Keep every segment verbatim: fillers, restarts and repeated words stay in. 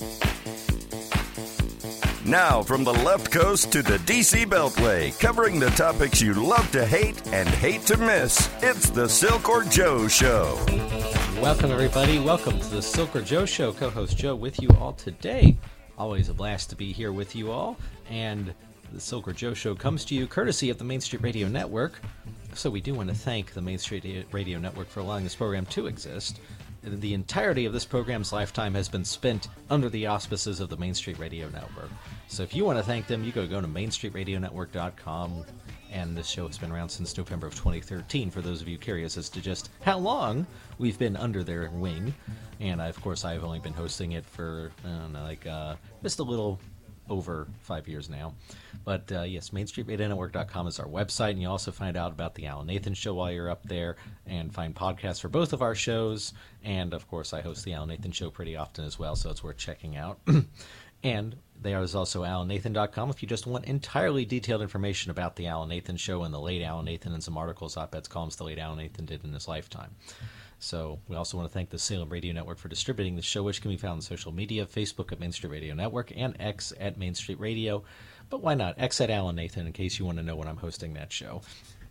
Now, from the left coast to the D C Beltway, covering the topics you love to hate and hate to miss, it's the Silk or Joe Show. Welcome, everybody. Welcome to the Silk or Joe Show. Co-host Joe with you all today. Always a blast to be here with you all. And the Silk or Joe Show comes to you courtesy of the Main Street Radio Network. So we do want to thank the Main Street Radio Network for allowing this program to exist. The entirety of this program's lifetime has been spent under the auspices of the Main Street Radio Network. So if you want to thank them, you go go to main street radio network dot com. And this show has been around since November of twenty thirteen, for those of you curious as to just how long we've been under their wing. And, I, of course, I've only been hosting it for, I don't know, like uh, just a little over five years now. But uh, yes, main street radio network dot com is our website, and you also find out about the Alan Nathan Show while you're up there, and find podcasts for both of our shows. And of course, I host the Alan Nathan Show pretty often as well, so it's worth checking out. And there is also alan nathan dot com if you just want entirely detailed information about the Alan Nathan Show and the late Alan Nathan, and some articles, op-eds, columns the late Alan Nathan did in his lifetime. So we also want to thank the Salem Radio Network for distributing the show, which can be found on social media, Facebook at Main Street Radio Network, and X at Main Street Radio. But why not X at Alan Nathan, in case you want to know when I'm hosting that show.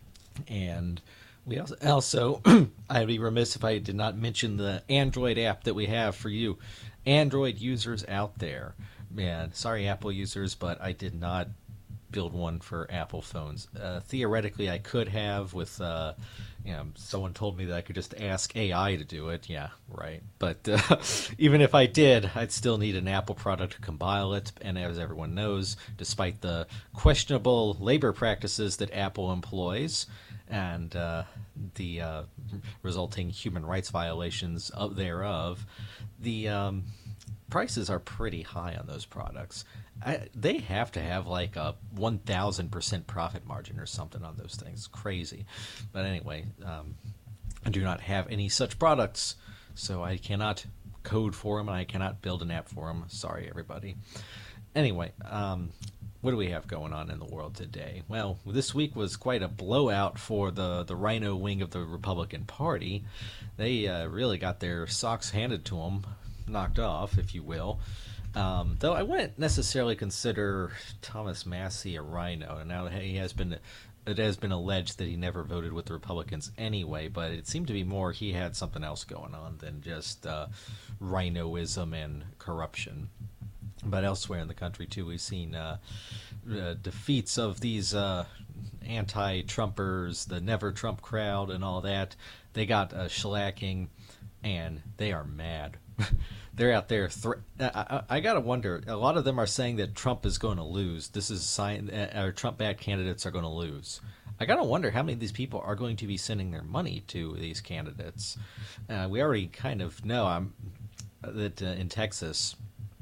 And we also, also I'd be remiss if I did not mention the Android app that we have for you Android users out there. Man, sorry, Apple users, but I did not build one for Apple phones. Uh, theoretically, I could have with, uh, you know, someone told me that I could just ask A I to do it. Yeah, right. But uh, even if I did, I'd still need an Apple product to compile it. And as everyone knows, despite the questionable labor practices that Apple employs and uh, the uh, resulting human rights violations of thereof, the um, prices are pretty high on those products. I, they have to have like a one thousand percent profit margin or something on those things. Crazy. But anyway, um, I do not have any such products, so I cannot code for them, and I cannot build an app for them. Sorry, everybody. Anyway, um, what do we have going on in the world today? Well, this week was quite a blowout for the, the Rhino wing of the Republican Party. They uh, really got their socks handed to them, knocked off, if you will. Um, though I wouldn't necessarily consider Thomas Massie a Rhino. Now he has been, it has been alleged that he never voted with the Republicans anyway, but it seemed to be more he had something else going on than just uh, Rhinoism and corruption. But elsewhere in the country too, we've seen uh, uh, defeats of these uh, anti-Trumpers, the Never Trump crowd, and all that. They got a shellacking, and they are mad. They're out there. Th- I, I, I gotta wonder. A lot of them are saying that Trump is going to lose. This is a sign. Uh, or Trump-backed candidates are going to lose. I gotta wonder how many of these people are going to be sending their money to these candidates. Uh, we already kind of know um, that uh, in Texas,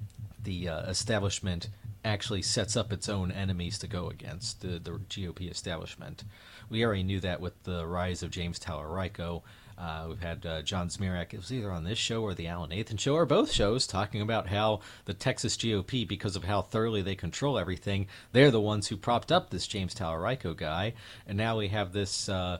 the uh, establishment actually sets up its own enemies to go against, the, the G O P establishment. We already knew that with the rise of James Talarico. Uh, we've had uh, John Zmirak, it was either on this show or the Alan Nathan Show, or both shows, talking about how the Texas G O P, because of how thoroughly they control everything, they're the ones who propped up this James Talarico guy. And now we have this, uh,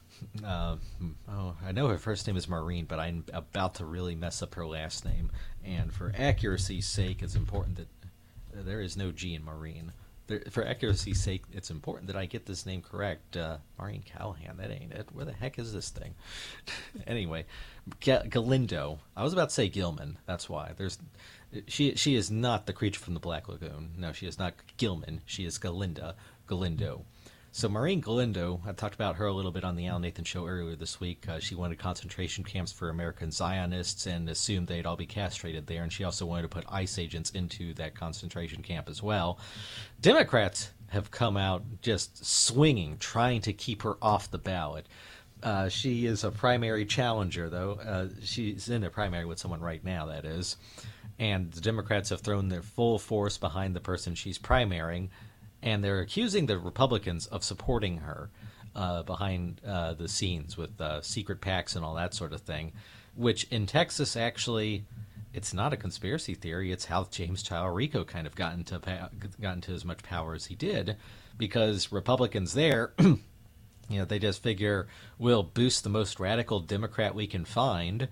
uh, oh, I know her first name is Maureen, but I'm about to really mess up her last name. And for accuracy's sake, it's important that there is no G in Maureen. There, for accuracy's sake, it's important that I get this name correct. Uh, Maureen Callahan, that ain't it. Where the heck is this thing? Anyway, G- Galindo. I was about to say Gilman. That's why. There's, she she is not the creature from the Black Lagoon. No, she is not Gilman. She is Galinda. Galindo. So Maureen Galindo, I talked about her a little bit on the Alan Nathan Show earlier this week. Uh, she wanted concentration camps for American Zionists and assumed they'd all be castrated there. And she also wanted to put ICE agents into that concentration camp as well. Democrats have come out just swinging, trying to keep her off the ballot. Uh, she is a primary challenger, though. Uh, she's in a primary with someone right now, that is. And the Democrats have thrown their full force behind the person she's primarying. And they're accusing the Republicans of supporting her uh, behind uh, the scenes with uh, secret PACs and all that sort of thing, which in Texas, actually, it's not a conspiracy theory. It's how James Talarico kind of got into, got into as much power as he did, because Republicans there, you know, they just figure we'll boost the most radical Democrat we can find,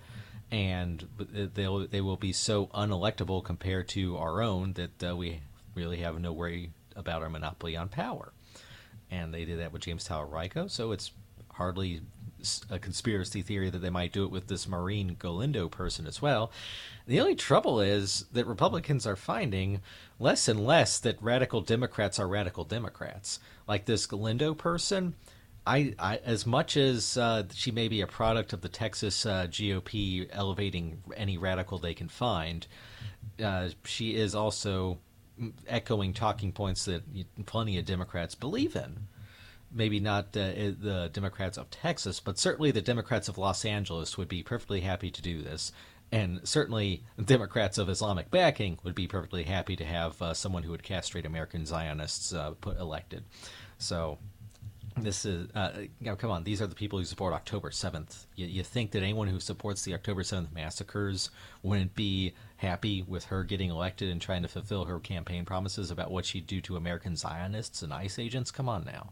and they'll they will be so unelectable compared to our own that uh, we really have no worry about our monopoly on power. And they did that with James Talarico, so it's hardly a conspiracy theory that they might do it with this Maureen Galindo person as well. The only trouble is that Republicans are finding less and less that radical Democrats are radical Democrats. Like this Galindo person, I, I as much as uh, she may be a product of the Texas uh, G O P elevating any radical they can find, uh, she is also echoing talking points that plenty of Democrats believe in. Maybe not uh, the Democrats of Texas, but certainly the Democrats of Los Angeles would be perfectly happy to do this. And certainly Democrats of Islamic backing would be perfectly happy to have uh, someone who would castrate American Zionists uh, put elected. So this is, uh, you know, come on, these are the people who support October seventh. You, you think that anyone who supports the October seventh massacres wouldn't be happy with her getting elected and trying to fulfill her campaign promises about what she'd do to American Zionists and ICE agents? Come on now.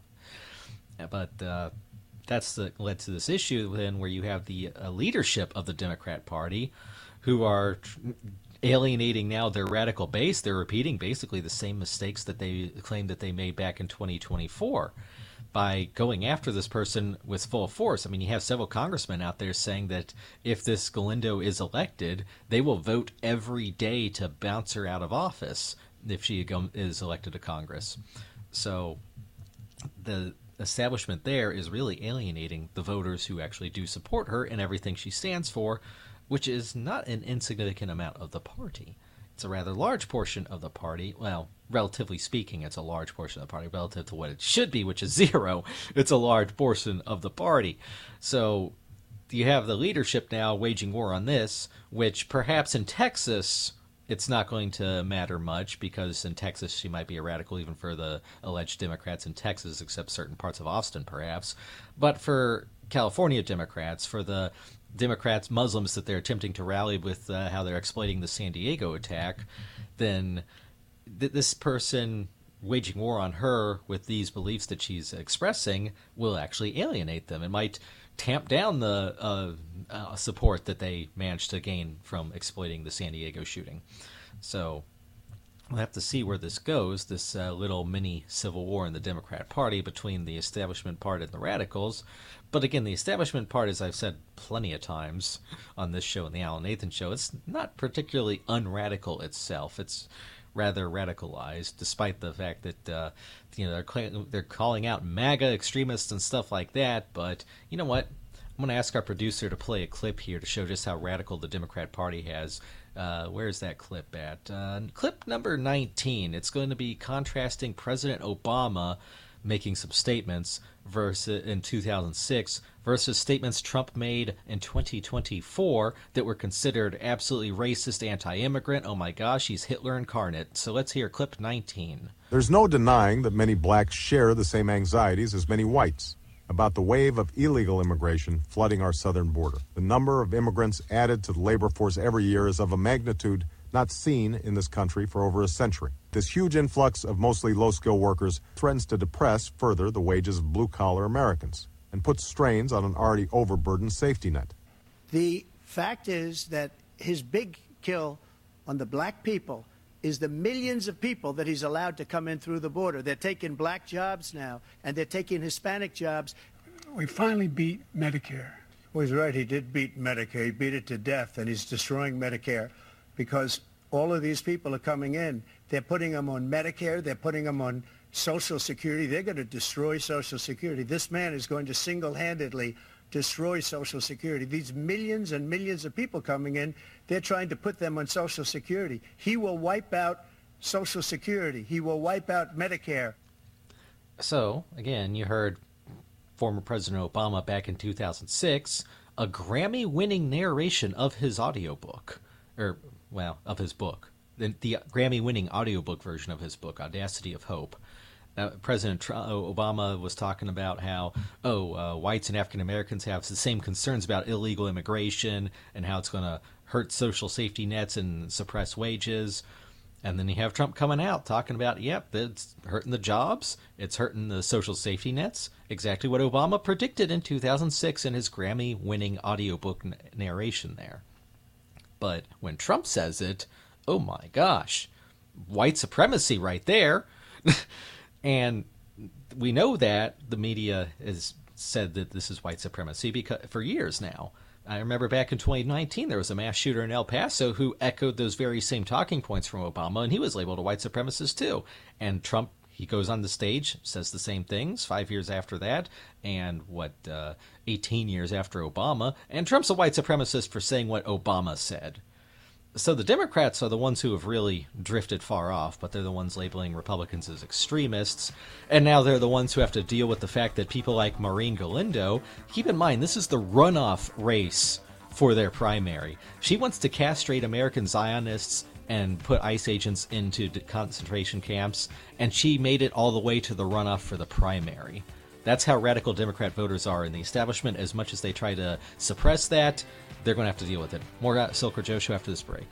But uh, that's the, led to this issue then where you have the uh, leadership of the Democrat Party who are tr- alienating now their radical base. They're repeating basically the same mistakes that they claimed that they made back in twenty twenty-four by going after this person with full force. I mean, you have several congressmen out there saying that if this Galindo is elected, they will vote every day to bounce her out of office if she is elected to Congress. So the establishment there is really alienating the voters who actually do support her and everything she stands for, which is not an insignificant amount of the party. It's a rather large portion of the party. Well, relatively speaking, it's a large portion of the party relative to what it should be, which is zero. It's a large portion of the party. So you have the leadership now waging war on this, which perhaps in Texas it's not going to matter much because in Texas she might be a radical even for the alleged Democrats in Texas, except certain parts of Austin perhaps. But for California Democrats, for the Democrats, Muslims that they're attempting to rally with uh, how they're exploiting the San Diego attack, then th- this person waging war on her with these beliefs that she's expressing will actually alienate them. It might tamp down the uh, uh, support that they managed to gain from exploiting the San Diego shooting. So we'll have to see where this goes, this uh, little mini civil war in the Democrat Party between the establishment part and the radicals. But again, the establishment part, as I've said plenty of times on this show and the Alan Nathan Show, it's not particularly unradical itself. It's rather radicalized, despite the fact that uh, you know they're cl- they're calling out MAGA extremists and stuff like that. But you know what? I'm going to ask our producer to play a clip here to show just how radical the Democrat Party has. Uh, where's that clip at? Uh, clip number nineteen. It's going to be contrasting President Obama making some statements versus in two thousand six versus statements Trump made in twenty twenty-four that were considered absolutely racist, anti-immigrant. Oh my gosh, he's Hitler incarnate. So let's hear clip nineteen. There's no denying that many blacks share the same anxieties as many whites about the wave of illegal immigration flooding our southern border. The number of immigrants added to the labor force every year is of a magnitude not seen in this country for over a century. This huge influx of mostly low-skilled workers threatens to depress further the wages of blue-collar Americans and puts strains on an already overburdened safety net. The fact is that his big kill on the black people is the millions of people that he's allowed to come in through the border. They're taking black jobs now, and they're taking Hispanic jobs. We finally beat Medicare. Well, he's right. He did beat Medicare. He beat it to death, and he's destroying Medicare because all of these people are coming in. They're putting them on Medicare. They're putting them on Social Security. They're going to destroy Social Security. This man is going to single-handedly destroy Social Security. These millions and millions of people coming in, they're trying to put them on Social Security. He will wipe out Social Security. He will wipe out Medicare. So, again, you heard former President Obama back in two thousand six, a Grammy-winning narration of his audiobook, or, well, of his book, the, the Grammy-winning audiobook version of his book, Audacity of Hope. Uh, President Trump, Obama was talking about how, oh, uh, whites and African Americans have the same concerns about illegal immigration and how it's going to hurt social safety nets and suppress wages. And then you have Trump coming out talking about, yep, it's hurting the jobs, it's hurting the social safety nets, exactly what Obama predicted in two thousand six in his Grammy-winning audiobook n- narration there. But when Trump says it, oh my gosh, white supremacy right there. And we know that the media has said that this is white supremacy because for years now. I remember back in twenty nineteen, there was a mass shooter in El Paso who echoed those very same talking points from Obama, and he was labeled a white supremacist too. And Trump, he goes on the stage, says the same things five years after that, and what, uh, eighteen years after Obama. And Trump's a white supremacist for saying what Obama said. So the Democrats are the ones who have really drifted far off, but they're the ones labeling Republicans as extremists. And now they're the ones who have to deal with the fact that people like Maureen Galindo, keep in mind, this is the runoff race for their primary. She wants to castrate American Zionists and put ICE agents into concentration camps, and she made it all the way to the runoff for the primary. That's how radical Democrat voters are in the establishment. As much as they try to suppress that, they're going to have to deal with it. More at Silker Joe Show after this break.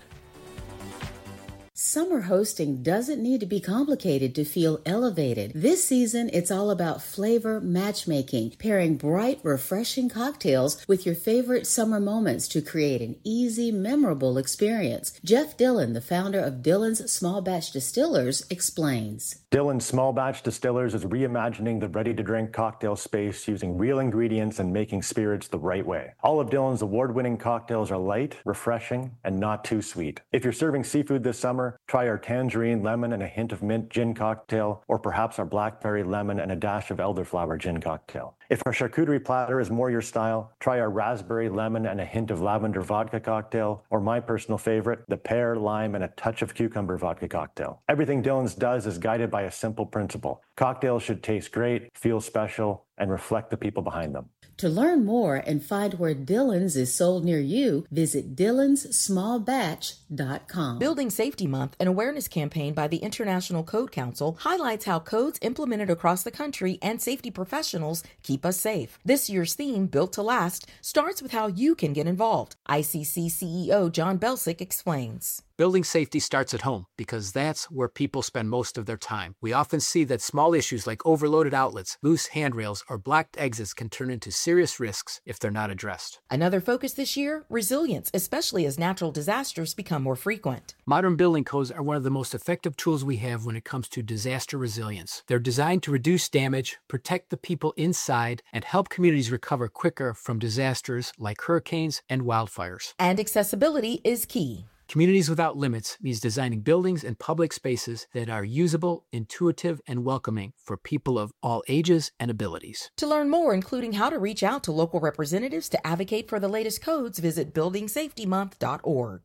Summer hosting doesn't need to be complicated to feel elevated. This season, it's all about flavor matchmaking, pairing bright, refreshing cocktails with your favorite summer moments to create an easy, memorable experience. Jeff Dillon, the founder of Dillon's Small Batch Distillers, explains. Dillon's Small Batch Distillers is reimagining the ready-to-drink cocktail space using real ingredients and making spirits the right way. All of Dillon's award-winning cocktails are light, refreshing, and not too sweet. If you're serving seafood this summer, try our tangerine, lemon, and a hint of mint gin cocktail, or perhaps our blackberry, lemon, and a dash of elderflower gin cocktail. If our charcuterie platter is more your style, try our raspberry, lemon, and a hint of lavender vodka cocktail, or my personal favorite, the pear, lime, and a touch of cucumber vodka cocktail. Everything Dillon's does is guided by a simple principle. Cocktails should taste great, feel special, and reflect the people behind them. To learn more and find where Dillon's is sold near you, visit dillons small batch dot com. Building Safety Month, an awareness campaign by the International Code Council, highlights how codes implemented across the country and safety professionals keep us safe. This year's theme, Built to Last, starts with how you can get involved. I C C C E O John Belsick explains. Building safety starts at home because that's where people spend most of their time. We often see that small issues like overloaded outlets, loose handrails, or blocked exits can turn into serious risks if they're not addressed. Another focus this year, resilience, especially as natural disasters become more frequent. Modern building codes are one of the most effective tools we have when it comes to disaster resilience. They're designed to reduce damage, protect the people inside, and help communities recover quicker from disasters like hurricanes and wildfires. And accessibility is key. Communities Without Limits means designing buildings and public spaces that are usable, intuitive, and welcoming for people of all ages and abilities. To learn more, including how to reach out to local representatives to advocate for the latest codes, visit building safety month dot org.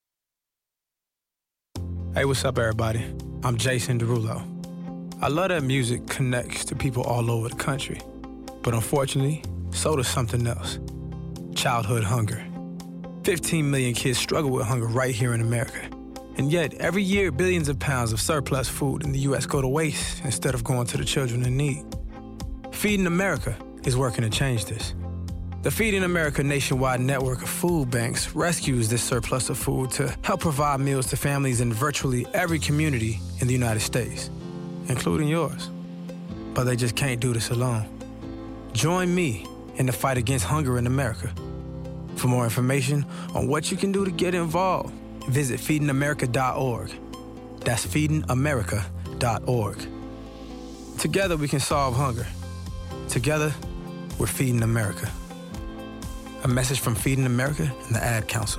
Hey, what's up, everybody? I'm Jason Derulo. I love that music connects to people all over the country. But unfortunately, so does something else. Childhood hunger. fifteen million kids struggle with hunger right here in America. And yet, every year, billions of pounds of surplus food in the U S go to waste instead of going to the children in need. Feeding America is working to change this. The Feeding America nationwide network of food banks rescues this surplus of food to help provide meals to families in virtually every community in the United States, including yours. But they just can't do this alone. Join me in the fight against hunger in America. For more information on what you can do to get involved, visit feeding america dot org. That's feeding america dot org. Together we can solve hunger. Together, we're Feeding America. A message from Feeding America and the Ad Council.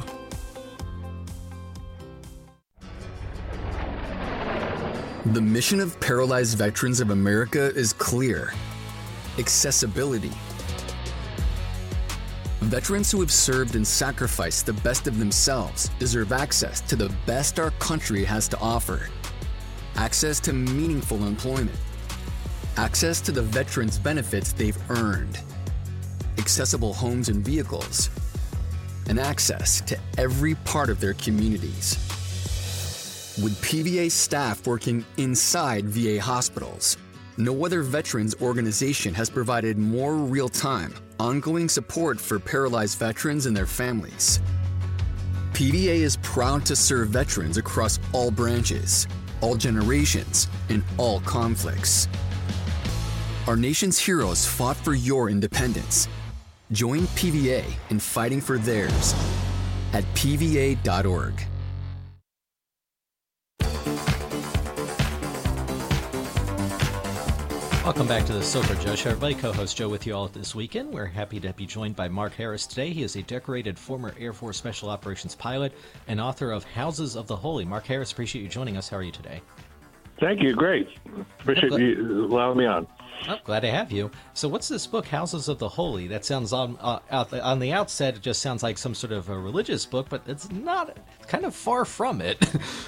The mission of Paralyzed Veterans of America is clear: accessibility. Veterans who have served and sacrificed the best of themselves deserve access to the best our country has to offer. Access to meaningful employment. Access to the veterans' benefits they've earned. Accessible homes and vehicles. And access to every part of their communities. With P V A staff working inside V A hospitals, no other veterans organization has provided more real-time, ongoing support for paralyzed veterans and their families. P V A is proud to serve veterans across all branches, all generations, and all conflicts. Our nation's heroes fought for your independence. Join P V A in fighting for theirs. at p v a dot org. Welcome back to the Silver Joe Show, everybody. Co-host Joe with you all this weekend. We're happy to be joined by Mark Harris today. He is a decorated former Air Force Special Operations pilot and author of Houses of the Holy. Mark Harris, appreciate you joining us. How are you today? Thank you. Great. Appreciate glad- you allowing me on. Oh, glad to have you. So what's this book, Houses of the Holy? That sounds on, uh, out the, on the outset, it just sounds like some sort of a religious book, but it's not, it's kind of far from it.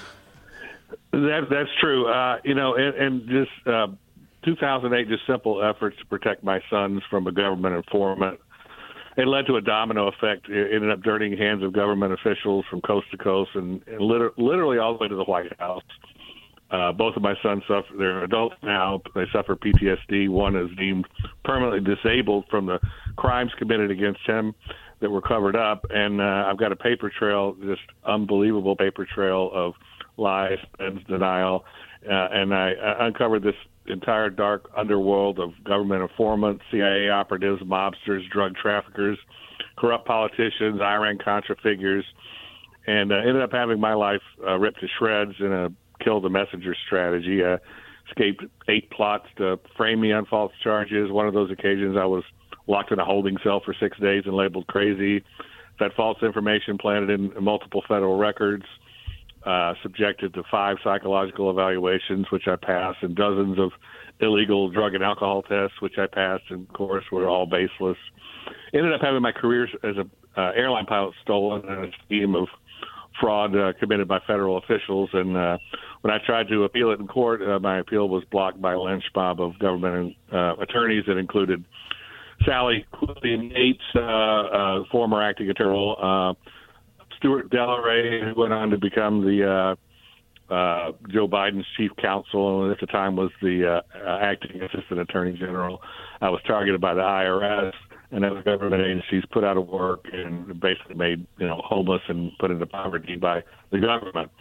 that, that's true. Uh, you know, and, and just uh, two thousand eight, just simple efforts to protect my sons from a government informant. It led to a domino effect. It ended up dirtying hands of government officials from coast to coast and, and liter- literally all the way to the White House. Uh, both of my sons suffer. They're adults now. They suffer P T S D. One is deemed permanently disabled from the crimes committed against him that were covered up. And uh, I've got a paper trail, just unbelievable paper trail of lies and denial. Uh, and I, I uncovered this entire dark underworld of government informants, C I A operatives, mobsters, drug traffickers, corrupt politicians, Iran-Contra figures, and uh, ended up having my life uh, ripped to shreds in a kill the messenger strategy. I escaped eight plots to frame me on false charges. One of those occasions I was locked in a holding cell for six days and labeled crazy. That false information planted in multiple federal records, uh, subjected to five psychological evaluations, which I passed, and dozens of illegal drug and alcohol tests, which I passed, and of course were all baseless. Ended up having my career as an uh, airline pilot stolen in a scheme of fraud uh, committed by federal officials. And uh, when I tried to appeal it in court, uh, my appeal was blocked by a lynch mob of government uh, attorneys that included Sally Quillian Yates, uh, uh, former acting attorney, uh, Stuart Delaray, who went on to become the uh, uh, Joe Biden's chief counsel, and at the time was the uh, uh, acting assistant attorney general. I was targeted by the I R S and other government agencies, put out of work, and basically made, you know, homeless and put into poverty by the government.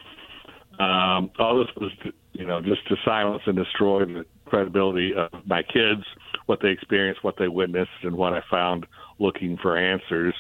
Um, all this was, to, you know, just to silence and destroy the credibility of my kids, what they experienced, what they witnessed, and what I found looking for answers.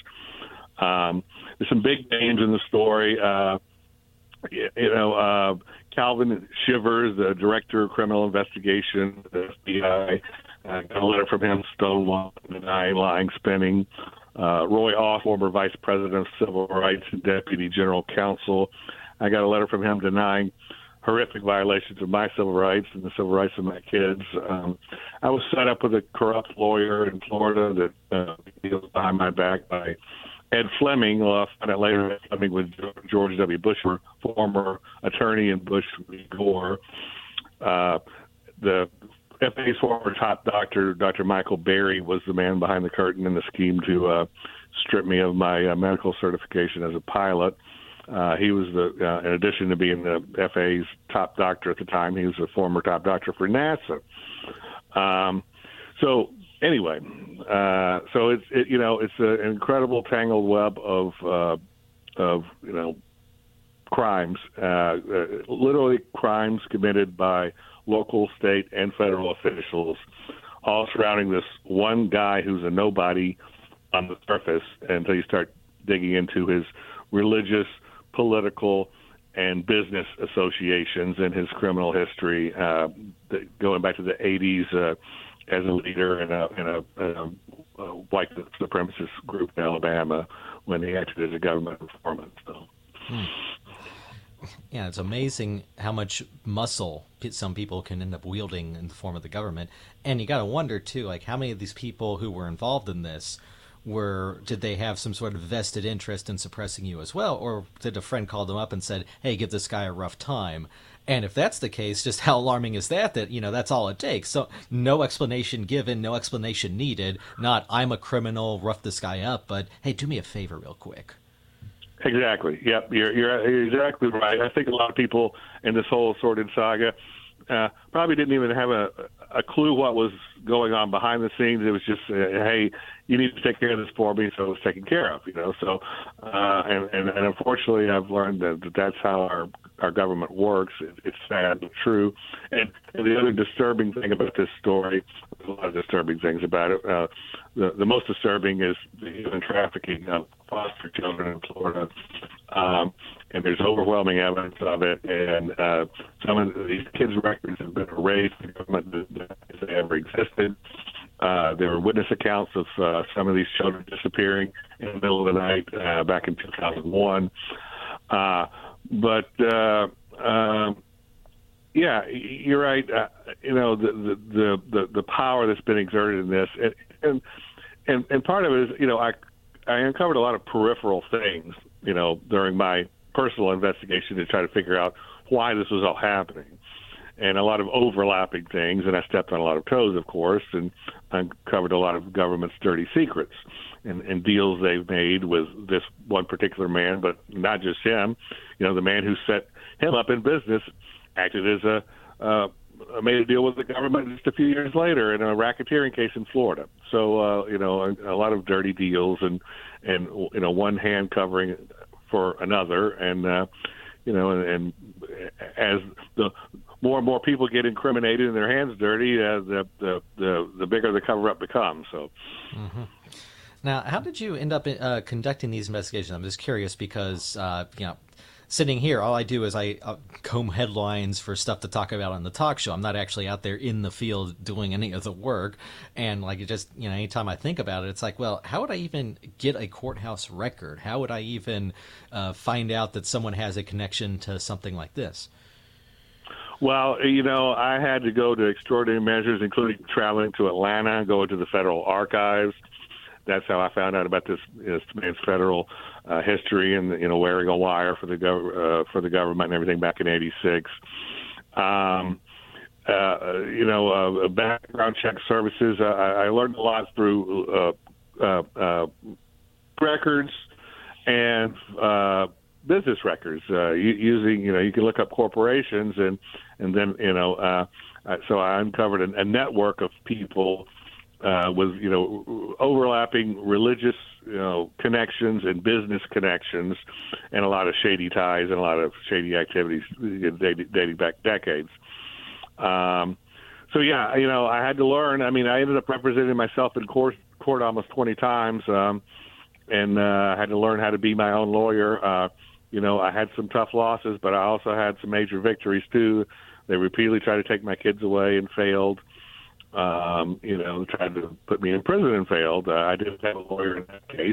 Um, there's some big names in the story. Uh, you, you know, uh, Calvin Shivers, the director of criminal investigation, the F B I. I got a letter from him, stonewalling, denying, lying, spinning. Uh, Roy Off, former vice president of civil rights and deputy general counsel. I got a letter from him denying horrific violations of my civil rights and the civil rights of my kids. Um, I was set up with a corrupt lawyer in Florida that uh, deals behind my back by Ed Fleming. Well, I found out later that Fleming was George W. Bush, former attorney in Bush v. Gore. Uh, the F A A's former top doctor, Doctor Michael Berry, was the man behind the curtain in the scheme to uh, strip me of my uh, medical certification as a pilot. Uh, he was the, uh, in addition to being the F A A's top doctor at the time, he was a former top doctor for NASA. Um, so anyway, uh, so it's it, you know it's an incredible tangled web of uh, of you know crimes, uh, uh, literally crimes committed by local, state, and federal officials, all surrounding this one guy who's a nobody on the surface until you start digging into his religious, political, and business associations and his criminal history, uh, going back to the eighties uh, as a leader in a, in a, in a, a white supremacist group in Alabama when he acted as a government informant. So. Hmm. Yeah, it's amazing how much muscle some people can end up wielding in the form of the government. And you got to wonder, too, like how many of these people who were involved in this were, did they have some sort of vested interest in suppressing you as well? Or did a friend call them up and said, hey, give this guy a rough time? And if that's the case, just how alarming is that, that, you know, that's all it takes. So no explanation given, no explanation needed. Not, I'm a criminal, rough this guy up, but, hey, do me a favor real quick. Exactly. Yep, you're, you're exactly right. I think a lot of people in this whole sordid saga uh, probably didn't even have a, a clue what was going on behind the scenes. It was just, uh, hey, you need to take care of this for me, so it was taken care of. You know, so uh, and, and and unfortunately, I've learned that, that that's how our our government works. It, it's sad but true. And, and the other disturbing thing about this story, there's a lot of disturbing things about it. Uh, the the most disturbing is the human trafficking of foster children in Florida. Um, and there's overwhelming evidence of it. And uh, some of these kids' records have been erased. The government didn't if they ever existed. Uh, there were witness accounts of uh, some of these children disappearing in the middle of the night uh, back in two thousand one. Uh, but, uh, um, yeah, you're right. Uh, you know, the, the, the, the power that's been exerted in this. And, and, and, and part of it is, you know, I, I uncovered a lot of peripheral things, you know, during my personal investigation to try to figure out why this was all happening. And a lot of overlapping things, and I stepped on a lot of toes, of course, and uncovered a lot of government's dirty secrets and, and deals they've made with this one particular man, but not just him. You know, the man who set him up in business acted as a uh, made a deal with the government just a few years later in a racketeering case in Florida. So, uh, you know, a, a lot of dirty deals and, and, you know, one hand covering for another. And, uh, you know, and, and as the more and more people get incriminated and their hands dirty, uh, the, the the the bigger the cover-up becomes. So, mm-hmm. Now, how did you end up uh, conducting these investigations? I'm just curious because, uh, you know, sitting here, all I do is I uh, comb headlines for stuff to talk about on the talk show. I'm not actually out there in the field doing any of the work. And like, it just, you know, anytime I think about it, it's like, well, how would I even get a courthouse record? How would I even uh, find out that someone has a connection to something like this? Well, you know, I had to go to extraordinary measures, including traveling to Atlanta, going to the Federal Archives. That's how I found out about this, this man's federal uh, history and, you know, wearing a wire for the gov- uh, for the government and everything back in eighty-six. Um, uh, you know, uh, background check services. Uh, I learned a lot through uh, uh, uh, records and uh, business records uh, using, you know, you can look up corporations and, and then, you know, uh, so I uncovered a, a network of people uh, with, you know, overlapping religious, you know, connections and business connections and a lot of shady ties and a lot of shady activities dating, dating back decades. Um, so, yeah, you know, I had to learn. I mean, I ended up representing myself in court, court almost twenty times um, and uh, I had to learn how to be my own lawyer. Uh, You know, I had some tough losses, but I also had some major victories, too. They repeatedly tried to take my kids away and failed. Um, you know, tried to put me in prison and failed. Uh, I didn't have a lawyer in that case.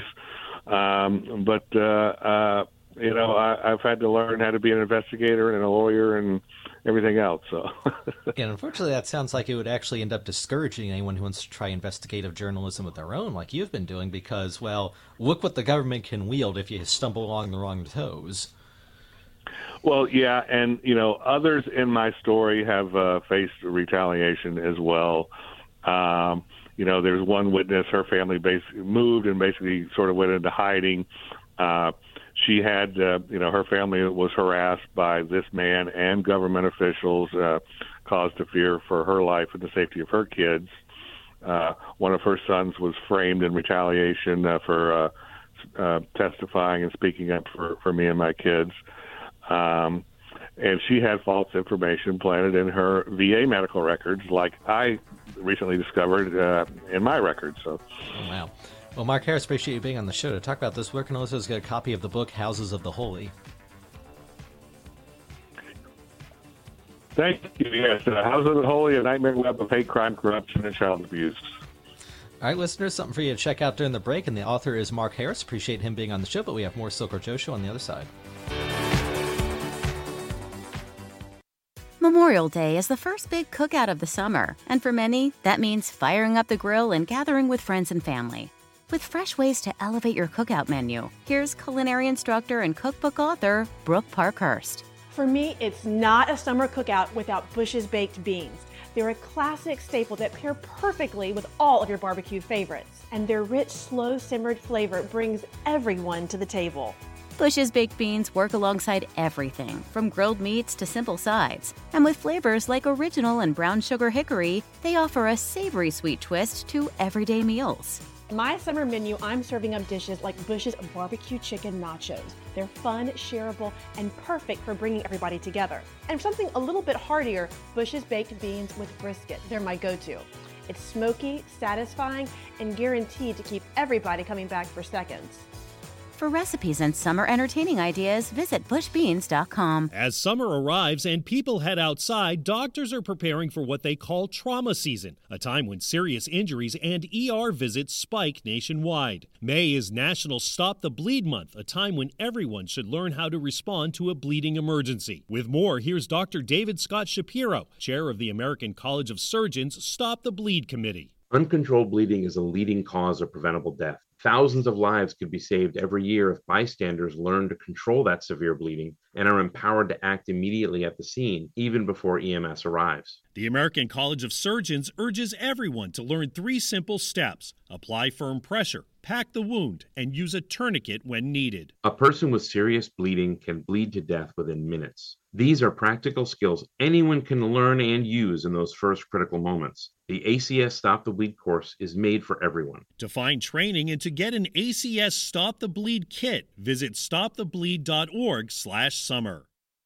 Um, but, uh, uh, you know, I, I've had to learn how to be an investigator and a lawyer and everything else. So, and unfortunately, that sounds like it would actually end up discouraging anyone who wants to try investigative journalism of their own, like you've been doing, because, well, look what the government can wield if you stumble along the wrong toes. Well, yeah, and, you know, others in my story have uh, faced retaliation as well. Um, you know, there's one witness, her family basically moved and basically sort of went into hiding. Uh, she had, uh, you know, her family was harassed by this man and government officials, uh, caused a fear for her life and the safety of her kids. Uh, one of her sons was framed in retaliation uh, for uh, uh, testifying and speaking up for, for me and my kids. Um, and she had false information planted in her V A medical records, like I recently discovered uh, in my records. So, oh, wow. Well, Mark Harris, appreciate you being on the show to talk about this. Where can listeners get a copy of the book, Houses of the Holy? Thank you. Yes, uh, Houses of the Holy, a nightmare web of hate, crime, corruption, and child abuse. All right, listeners, something for you to check out during the break. And the author is Mark Harris. Appreciate him being on the show, but we have more Silk or Joe Show on the other side. Memorial Day is the first big cookout of the summer, and for many, that means firing up the grill and gathering with friends and family. With fresh ways to elevate your cookout menu, here's culinary instructor and cookbook author Brooke Parkhurst. For me, it's not a summer cookout without Bush's Baked Beans. They're a classic staple that pair perfectly with all of your barbecue favorites, and their rich, slow-simmered flavor brings everyone to the table. Bush's Baked Beans work alongside everything, from grilled meats to simple sides. And with flavors like original and brown sugar hickory, they offer a savory sweet twist to everyday meals. My summer menu, I'm serving up dishes like Bush's barbecue chicken nachos. They're fun, shareable, and perfect for bringing everybody together. And something a little bit heartier, Bush's Baked Beans with brisket. They're my go-to. It's smoky, satisfying, and guaranteed to keep everybody coming back for seconds. For recipes and summer entertaining ideas, visit bush beans dot com. As summer arrives and people head outside, doctors are preparing for what they call trauma season, a time when serious injuries and E R visits spike nationwide. May is National Stop the Bleed Month, a time when everyone should learn how to respond to a bleeding emergency. With more, here's Doctor David Scott Shapiro, chair of the American College of Surgeons Stop the Bleed Committee. Uncontrolled bleeding is a leading cause of preventable death. Thousands of lives could be saved every year if bystanders learn to control that severe bleeding and are empowered to act immediately at the scene, even before E M S arrives. The American College of Surgeons urges everyone to learn three simple steps: apply firm pressure, pack the wound, and use a tourniquet when needed. A person with serious bleeding can bleed to death within minutes. These are practical skills anyone can learn and use in those first critical moments. The A C S Stop the Bleed course is made for everyone. To find training and to get an A C S Stop the Bleed kit, visit stop the bleed dot org slash summer.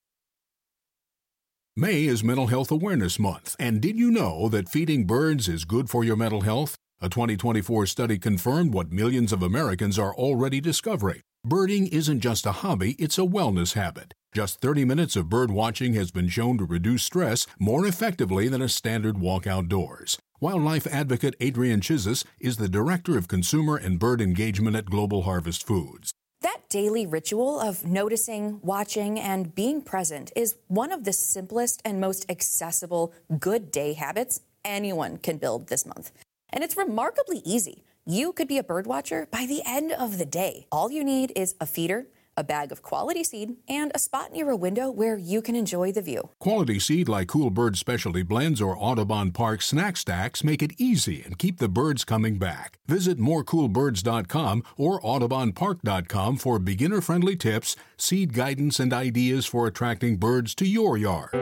May is Mental Health Awareness Month, and did you know that feeding birds is good for your mental health? A twenty twenty-four study confirmed what millions of Americans are already discovering. Birding isn't just a hobby, it's a wellness habit. Just thirty minutes of bird watching has been shown to reduce stress more effectively than a standard walk outdoors. Wildlife advocate Adrienne Chizis is the Director of Consumer and Bird Engagement at Global Harvest Foods. That daily ritual of noticing, watching, and being present is one of the simplest and most accessible good day habits anyone can build this month. And it's remarkably easy. You could be a bird watcher by the end of the day. All you need is a feeder, a bag of quality seed, and a spot near a window where you can enjoy the view. Quality seed like Cool Bird Specialty Blends or Audubon Park Snack Stacks make it easy and keep the birds coming back. Visit more cool birds dot com or audubon park dot com for beginner-friendly tips, seed guidance, and ideas for attracting birds to your yard.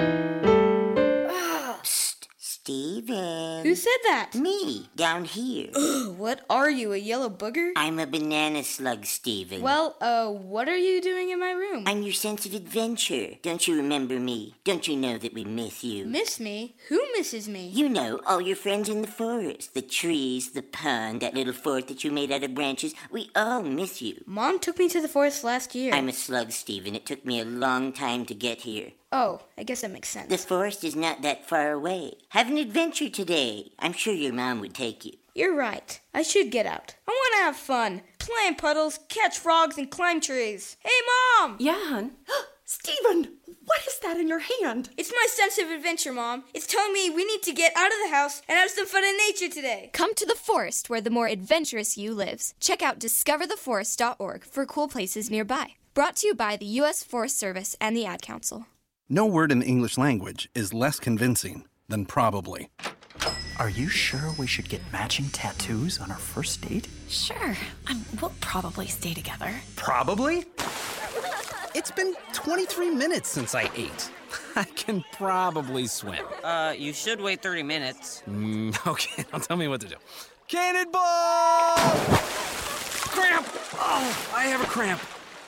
Steven. Who said that? Me, down here. Ugh, what are you, a yellow booger? I'm a banana slug, Steven. Well, uh, what are you doing in my room? I'm your sense of adventure. Don't you remember me? Don't you know that we miss you? Miss me? Who misses me? You know, all your friends in the forest. The trees, the pond, that little fort that you made out of branches. We all miss you. Mom took me to the forest last year. I'm a slug, Steven. It took me a long time to get here. Oh, I guess that makes sense. The forest is not that far away. Have an adventure today. I'm sure your mom would take you. You're right. I should get out. I want to have fun. Play in puddles, catch frogs, and climb trees. Hey, Mom! Yeah, hon? Steven, what is that in your hand? It's my sense of adventure, Mom. It's telling me we need to get out of the house and have some fun in nature today. Come to the forest where the more adventurous you lives. Check out discover the forest dot org for cool places nearby. Brought to you by the U S Forest Service and the Ad Council. No word in the English language is less convincing than probably. Are you sure we should get matching tattoos on our first date? Sure. Um, we'll probably stay together. Probably? It's been twenty-three minutes since I ate. I can probably swim. Uh, you should wait thirty minutes. Mm, okay, now tell me what to do. Cannonball! Cramp! Oh, I have a cramp.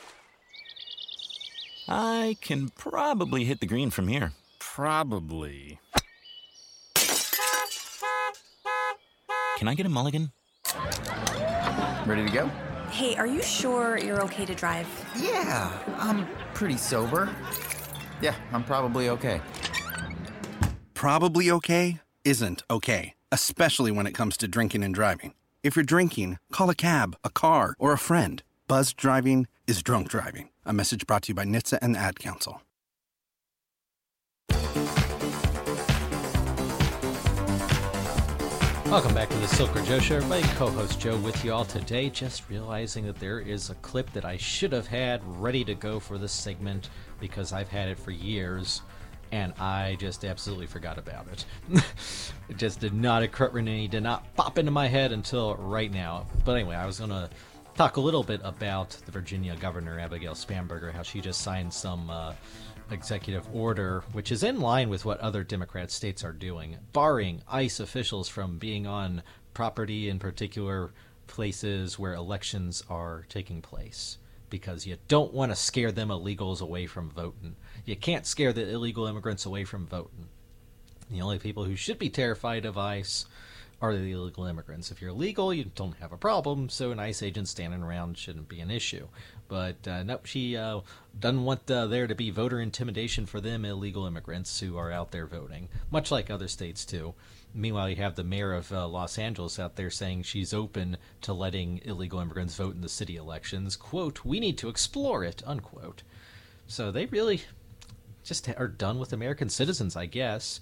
I can probably hit the green from here. Probably. Can I get a mulligan? Ready to go? Hey, are you sure you're okay to drive? Yeah, I'm pretty sober. Yeah, I'm probably okay. Probably okay isn't okay, especially when it comes to drinking and driving. If you're drinking, call a cab, a car, or a friend. Buzzed driving is drunk driving. A message brought to you by N H T S A and the Ad Council. Welcome back to the Silker Joe Show. Everybody, co-host Joe with you all today. Just realizing that there is a clip that I should have had ready to go for this segment because I've had it for years, and I just absolutely forgot about it. It just did not occur to me, did not pop into my head until right now. But anyway, I was going to talk a little bit about the Virginia Governor, Abigail Spanberger, how she just signed some uh, executive order, which is in line with what other Democrat states are doing, barring ICE officials from being on property, in particular places where elections are taking place, because you don't want to scare them illegals away from voting. You can't scare the illegal immigrants away from voting. The only people who should be terrified of ICE are the illegal immigrants. If you're legal, you don't have a problem, so an ICE agent standing around shouldn't be an issue. But uh, no, she uh, doesn't want uh, there to be voter intimidation for them illegal immigrants who are out there voting, much like other states too. Meanwhile, you have the mayor of uh, Los Angeles out there saying she's open to letting illegal immigrants vote in the city elections. Quote, "We need to explore it," unquote. So they really just are done with American citizens, I guess,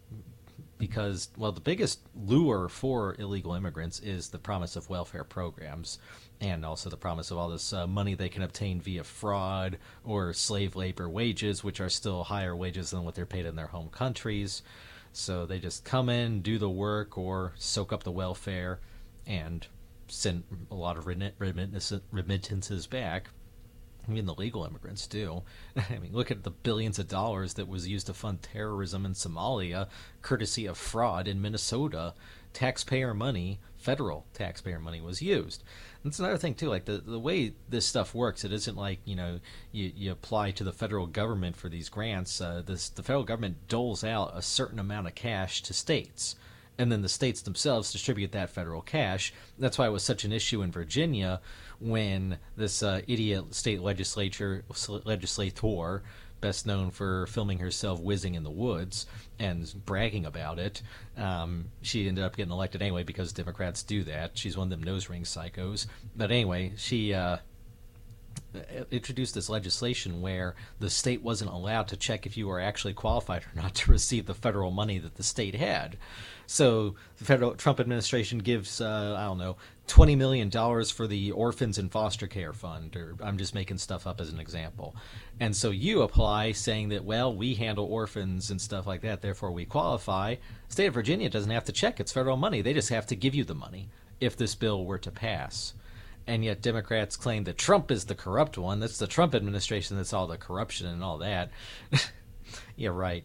because, well, the biggest lure for illegal immigrants is the promise of welfare programs, and also the promise of all this uh, money they can obtain via fraud or slave labor wages, which are still higher wages than what they're paid in their home countries. So they just come in, do the work, or soak up the welfare and send a lot of remittances, remittances back. I mean, the legal immigrants do. I mean, look at the billions of dollars that was used to fund terrorism in Somalia, courtesy of fraud in Minnesota. Taxpayer money, federal taxpayer money, was used. And that's another thing, too. Like, the, the way this stuff works, it isn't like, you know, you, you apply to the federal government for these grants. Uh, this, the federal government doles out a certain amount of cash to states, and then the states themselves distribute that federal cash. That's why it was such an issue in Virginia when this uh, idiot state legislature legislator, best known for filming herself whizzing in the woods and bragging about it, um, she ended up getting elected anyway because Democrats do that. She's one of them nose ring psychos. But anyway, she uh, introduced this legislation where the state wasn't allowed to check if you were actually qualified or not to receive the federal money that the state had. So the federal Trump administration gives, uh, I don't know, twenty million dollars for the Orphans and Foster Care Fund, or I'm just making stuff up as an example. And so you apply saying that, well, we handle orphans and stuff like that, therefore we qualify. The state of Virginia doesn't have to check. It's federal money. They just have to give you the money if this bill were to pass. And yet Democrats claim that Trump is the corrupt one. That's the Trump administration that's all the corruption and all that. Yeah, right.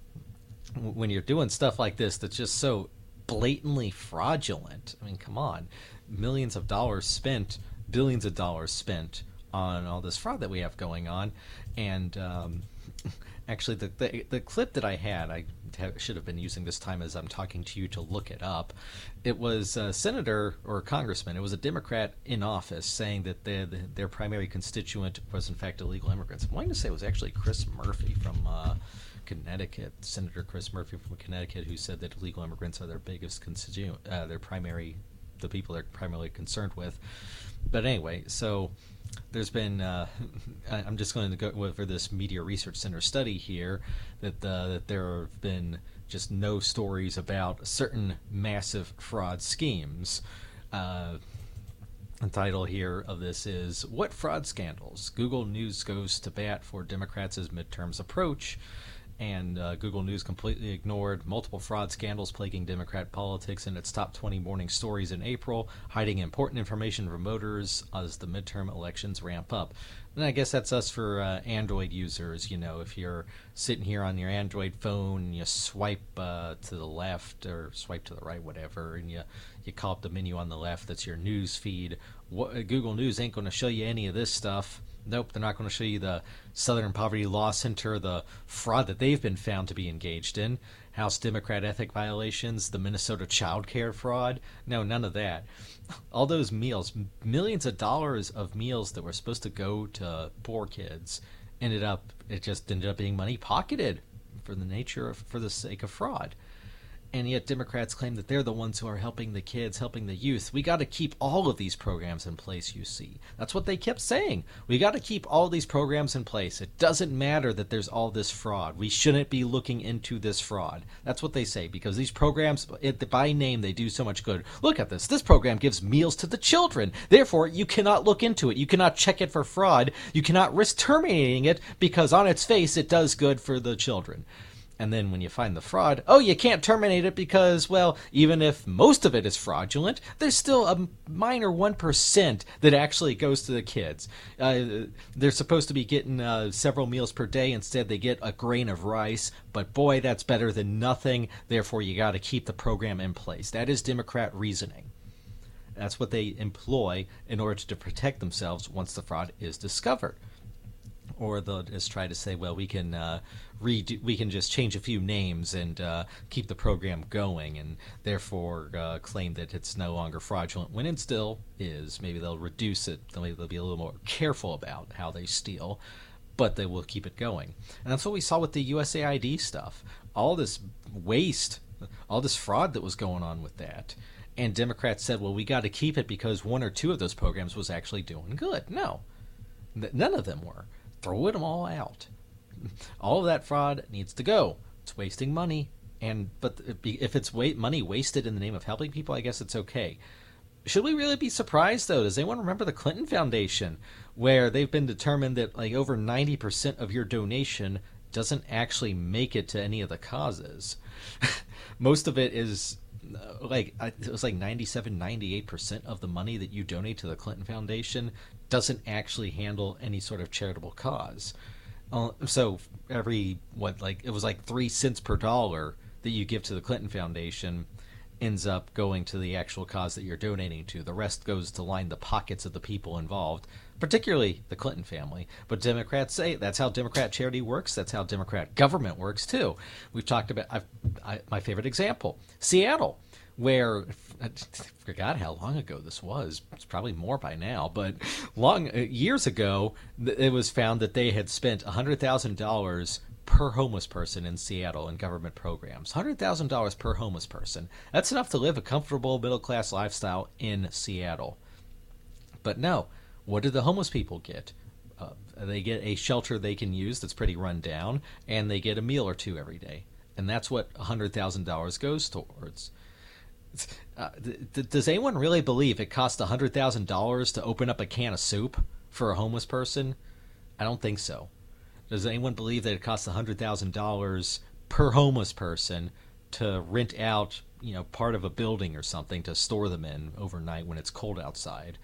When you're doing stuff like this that's just so blatantly fraudulent, I mean, come on. Millions of dollars spent, billions of dollars spent on all this fraud that we have going on. And um, actually, the, the the clip that I had, I have, should have been using this time as I'm talking to you to look it up. It was a senator or a congressman. It was a Democrat in office saying that their, their primary constituent was, in fact, illegal immigrants. I'm wanting to say it was actually Chris Murphy from uh, Connecticut, Senator Chris Murphy from Connecticut, who said that illegal immigrants are their biggest constituent, uh, their primary, the people they're primarily concerned with. But anyway, so there's been, uh, I'm just going to go over this Media Research Center study here, that, uh, that there have been just no stories about certain massive fraud schemes. Uh, the title here of this is, "What Fraud Scandals? Google News Goes to Bat for Democrats' Midterms Approach." And uh, Google News completely ignored multiple fraud scandals plaguing Democrat politics in its top twenty morning stories in April, hiding important information from voters as the midterm elections ramp up. And I guess that's us for uh, Android users. You know, if you're sitting here on your Android phone and you swipe uh, to the left or swipe to the right, whatever, and you, you call up the menu on the left, that's your news feed. What, Google News ain't going to show you any of this stuff. Nope, they're not going to show you the Southern Poverty Law Center, the fraud that they've been found to be engaged in, House Democrat ethic violations, the Minnesota child care fraud. No, none of that. All those meals, millions of dollars of meals that were supposed to go to poor kids, ended up, it just ended up being money pocketed for the nature of, for the sake of fraud. And yet Democrats claim that they're the ones who are helping the kids, helping the youth. We got to keep all of these programs in place, you see. That's what they kept saying. We got to keep all these programs in place. It doesn't matter that there's all this fraud. We shouldn't be looking into this fraud. That's what they say, because these programs, it, by name, they do so much good. Look at this. This program gives meals to the children. Therefore, you cannot look into it. You cannot check it for fraud. You cannot risk terminating it because on its face, it does good for the children. And then when you find the fraud, oh, you can't terminate it because, well, even if most of it is fraudulent, there's still a minor one percent that actually goes to the kids. Uh, they're supposed to be getting uh, several meals per day. Instead, they get a grain of rice. But boy, that's better than nothing. Therefore, you got to keep the program in place. That is Democrat reasoning. That's what they employ in order to protect themselves once the fraud is discovered. or they'll just try to say, well, we can uh, redo, we can just change a few names and uh, keep the program going, and therefore uh, claim that it's no longer fraudulent when it still is. Maybe they'll reduce it. Maybe they'll be a little more careful about how they steal, but they will keep it going. And that's what we saw with the U S A I D stuff. All this waste, all this fraud that was going on with that. And Democrats said, well, we got to keep it because one or two of those programs was actually doing good. No, none of them were. Throw them all out. All of that fraud needs to go. It's wasting money. And but if it's wa- money wasted in the name of helping people, I guess it's okay. Should we really be surprised, though? Does anyone remember the Clinton Foundation, where they've been determined that like over ninety percent of your donation doesn't actually make it to any of the causes? Most of it is uh, like it was like ninety-seven, ninety-eight percent of the money that you donate to the Clinton Foundation doesn't actually handle any sort of charitable cause. Uh, so every what like it was like three cents per dollar that you give to the Clinton Foundation ends up going to the actual cause that you're donating to. The rest goes to line the pockets of the people involved, particularly the Clinton family. But Democrats say that's how Democrat charity works. That's how Democrat government works, too. We've talked about I've, I, my favorite example, Seattle, where I forgot how long ago this was. It's probably more by now. But long years ago, it was found that they had spent one hundred thousand dollars per homeless person in Seattle in government programs. one hundred thousand dollars per homeless person. That's enough to live a comfortable middle-class lifestyle in Seattle. But no, what do the homeless people get? Uh, they get a shelter they can use that's pretty run down, and they get a meal or two every day. And that's what one hundred thousand dollars goes towards. Uh, th- th- does anyone really believe it costs one hundred thousand dollars to open up a can of soup for a homeless person? I don't think so. Does anyone believe that it costs one hundred thousand dollars per homeless person to rent out, you know, part of a building or something to store them in overnight when it's cold outside?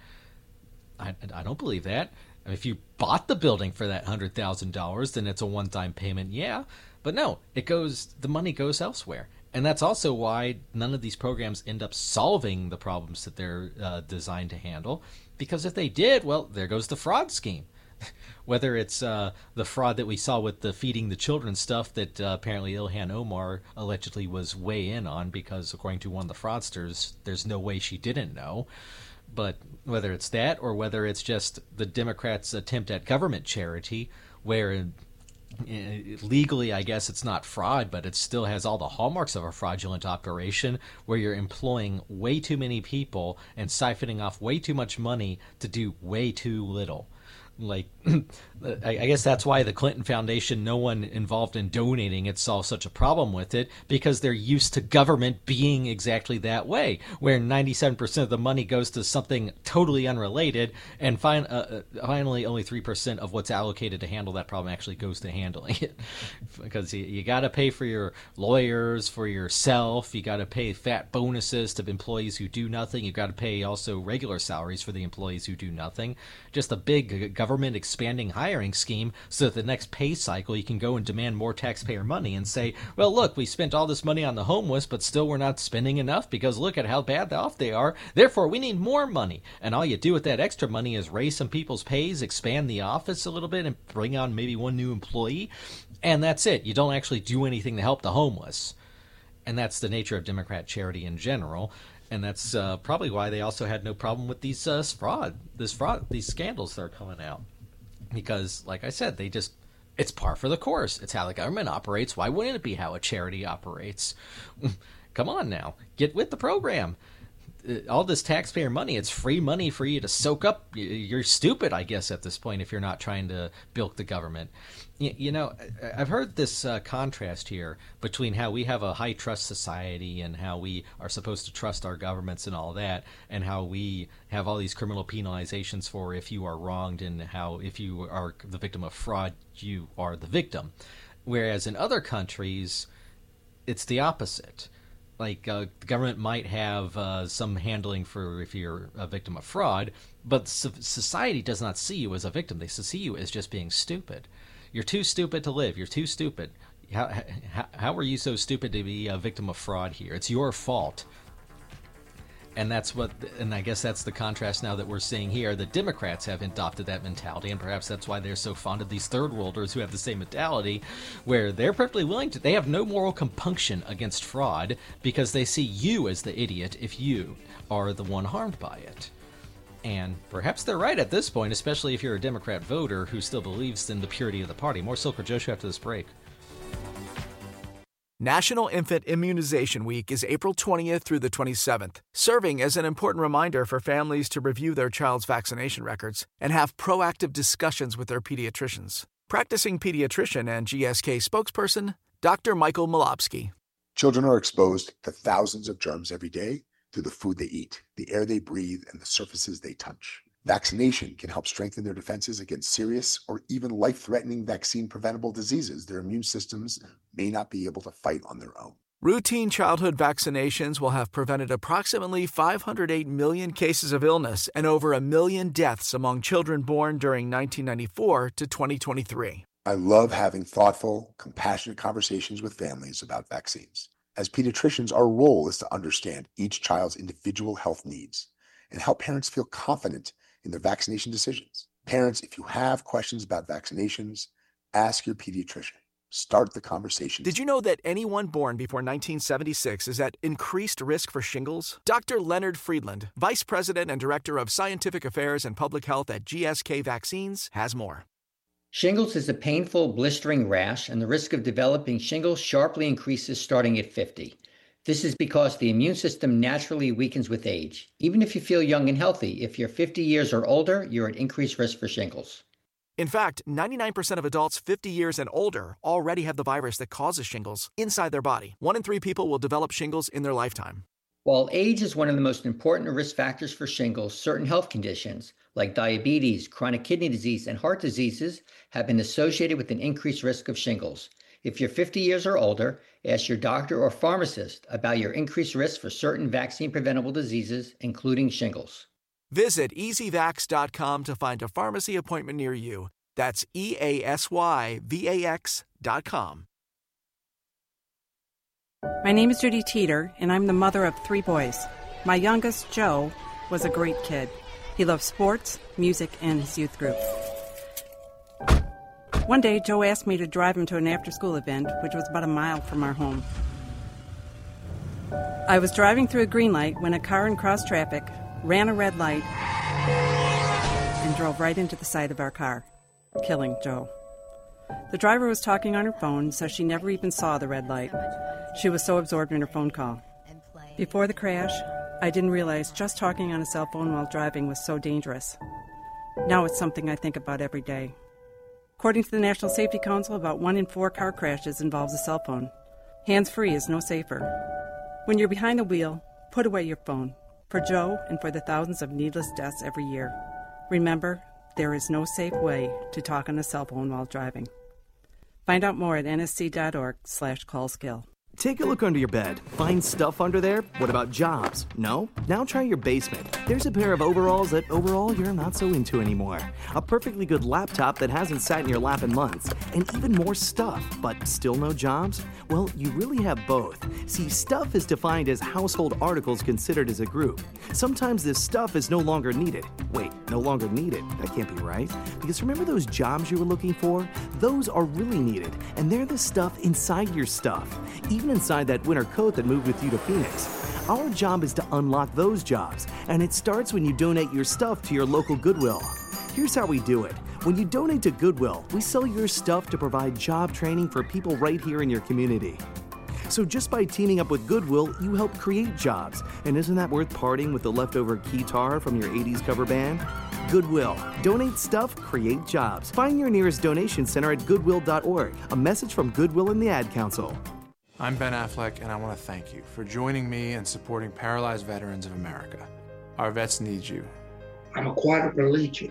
I, I don't believe that. I mean, if you bought the building for that one hundred thousand dollars, then it's a one-time payment, yeah. But no, it goes. The money goes elsewhere. And that's also why none of these programs end up solving the problems that they're uh, designed to handle. Because if they did, well, there goes the fraud scheme. Whether it's uh, the fraud that we saw with the feeding the children stuff that uh, apparently Ilhan Omar allegedly was way in on, because according to one of the fraudsters, there's no way she didn't know. But whether it's that or whether it's just the Democrats' attempt at government charity, where legally, I guess it's not fraud, but it still has all the hallmarks of a fraudulent operation, where you're employing way too many people and siphoning off way too much money to do way too little. Like, I guess that's why the Clinton Foundation, no one involved in donating it saw such a problem with it, because they're used to government being exactly that way, where ninety-seven percent of the money goes to something totally unrelated, and fin- uh, finally only three percent of what's allocated to handle that problem actually goes to handling it. Because you, you got to pay for your lawyers, for yourself, you got to pay fat bonuses to employees who do nothing, you got to pay also regular salaries for the employees who do nothing. Just a big government government expanding hiring scheme, so that the next pay cycle you can go and demand more taxpayer money and say, well, look, we spent all this money on the homeless, but still we're not spending enough because look at how bad off they are. Therefore, we need more money. And all you do with that extra money is raise some people's pays, expand the office a little bit, and bring on maybe one new employee. And that's it. You don't actually do anything to help the homeless. And that's the nature of Democrat charity in general. And that's uh, probably why they also had no problem with these uh, fraud, this fraud, these scandals that are coming out. Because, like I said, they just, it's par for the course. It's how the government operates. Why wouldn't it be how a charity operates? Come on now, get with the program. All this taxpayer money, it's free money for you to soak up. You're stupid, I guess, at this point, if you're not trying to bilk the government. You, you know, I've heard this uh, contrast here between how we have a high trust society and how we are supposed to trust our governments and all that, and how we have all these criminal penalizations for if you are wronged, and how if you are the victim of fraud, you are the victim. Whereas in other countries, it's the opposite. Like, uh, the government might have uh, some handling for if you're a victim of fraud, but society does not see you as a victim. They see you as just being stupid. You're too stupid to live. You're too stupid. How, how, how are you so stupid to be a victim of fraud here? It's your fault. And that's what, and I guess that's the contrast now that we're seeing here. The Democrats have adopted that mentality, and perhaps that's why they're so fond of these third worlders who have the same mentality, where they're perfectly willing to, they have no moral compunction against fraud because they see you as the idiot if you are the one harmed by it. And perhaps they're right at this point, especially if you're a Democrat voter who still believes in the purity of the party. More Silk or Joe Show after this break. National Infant Immunization Week is April twentieth through the twenty-seventh, serving as an important reminder for families to review their child's vaccination records and have proactive discussions with their pediatricians. Practicing pediatrician and G S K spokesperson, Doctor Michael Malopsky. Children are exposed to thousands of germs every day through the food they eat, the air they breathe, and the surfaces they touch. Vaccination can help strengthen their defenses against serious or even life-threatening vaccine-preventable diseases their immune systems may not be able to fight on their own. Routine childhood vaccinations will have prevented approximately five hundred eight million cases of illness and over a million deaths among children born during nineteen ninety-four to twenty twenty-three. I love having thoughtful, compassionate conversations with families about vaccines. As pediatricians, our role is to understand each child's individual health needs and help parents feel confident in their vaccination decisions. Parents, if you have questions about vaccinations, ask your pediatrician. Start the conversation. Did you know that anyone born before nineteen seventy-six is at increased risk for shingles? Doctor Leonard Friedland, Vice President and Director of Scientific Affairs and Public Health at G S K Vaccines, has more. Shingles is a painful, blistering rash, and the risk of developing shingles sharply increases starting at fifty. This is because the immune system naturally weakens with age. Even if you feel young and healthy, if you're fifty years or older, you're at increased risk for shingles. In fact, ninety-nine percent of adults fifty years and older already have the virus that causes shingles inside their body. One in three people will develop shingles in their lifetime. While age is one of the most important risk factors for shingles, certain health conditions like diabetes, chronic kidney disease, and heart diseases have been associated with an increased risk of shingles. If you're fifty years or older, ask your doctor or pharmacist about your increased risk for certain vaccine-preventable diseases, including shingles. Visit easy vax dot com to find a pharmacy appointment near you. That's E A S Y V A X dot com. My name is Judy Teeter, and I'm the mother of three boys. My youngest, Joe, was a great kid. He loved sports, music, and his youth group. One day, Joe asked me to drive him to an after-school event, which was about a mile from our home. I was driving through a green light when a car in cross traffic ran a red light and drove right into the side of our car, killing Joe. The driver was talking on her phone, so she never even saw the red light. She was so absorbed in her phone call. Before the crash, I didn't realize just talking on a cell phone while driving was so dangerous. Now it's something I think about every day. According to the National Safety Council, about one in four car crashes involves a cell phone. Hands-free is no safer. When you're behind the wheel, put away your phone. For Joe and for the thousands of needless deaths every year. Remember, there is no safe way to talk on a cell phone while driving. Find out more at N S C dot org slash call skill. Take a look under your bed. Find stuff under there? What about jobs? No? Now try your basement. There's a pair of overalls that overall you're not so into anymore. A perfectly good laptop that hasn't sat in your lap in months. And even more stuff, but still no jobs? Well, you really have both. See, stuff is defined as household articles considered as a group. Sometimes this stuff is no longer needed. Wait, no longer needed? That can't be right. Because remember those jobs you were looking for? Those are really needed, and they're the stuff inside your stuff. Even inside that winter coat that moved with you to Phoenix. Our job is to unlock those jobs, and it starts when you donate your stuff to your local Goodwill. Here's how we do it. When you donate to Goodwill, we sell your stuff to provide job training for people right here in your community. So just by teaming up with Goodwill, you help create jobs. And isn't that worth parting with the leftover guitar from your eighties cover band? Goodwill. Donate stuff, create jobs. Find your nearest donation center at goodwill dot org. A message from Goodwill and the Ad Council. I'm Ben Affleck, and I want to thank you for joining me and supporting Paralyzed Veterans of America. Our vets need you. I'm a quadriplegic.